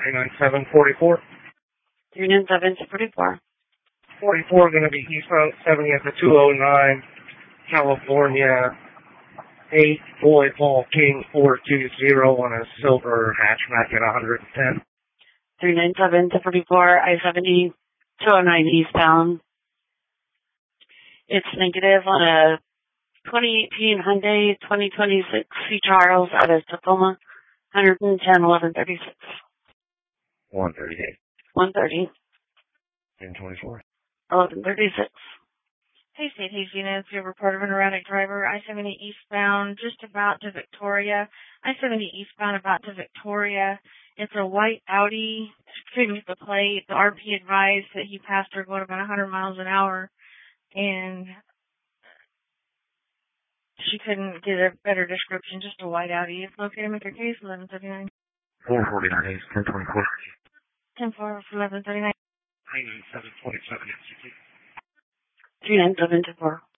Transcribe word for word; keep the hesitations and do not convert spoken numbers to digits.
three nine seven forty-four. three nine seven forty-four. forty-four going to be eastbound seventy at the two oh nine, California, eight, Boy Paul King four two zero on a silver hatchback at one hundred ten. three nine seven to forty-four, I seventy, two oh nine eastbound. It's negative on a twenty eighteen Hyundai twenty twenty-six C. Charles out of Tacoma, one ten, eleven thirty-six. one thirty-eight. one thirty. ten twenty-four. eleven thirty-six. Hey, State Hayes units, we have a report of an erratic driver, I seventy eastbound, just about to Victoria. I seventy eastbound, about to Victoria. It's a white Audi, excuse the plate. The R P advised that he passed her going about one hundred miles an hour, and she couldn't get a better description, just a white Audi. It's located in Maker Case, eleven thirty-nine. four forty-nine, ten twenty-four. ten four, eleven thirty-nine. three nine seven forty-seven. three nine seven to four.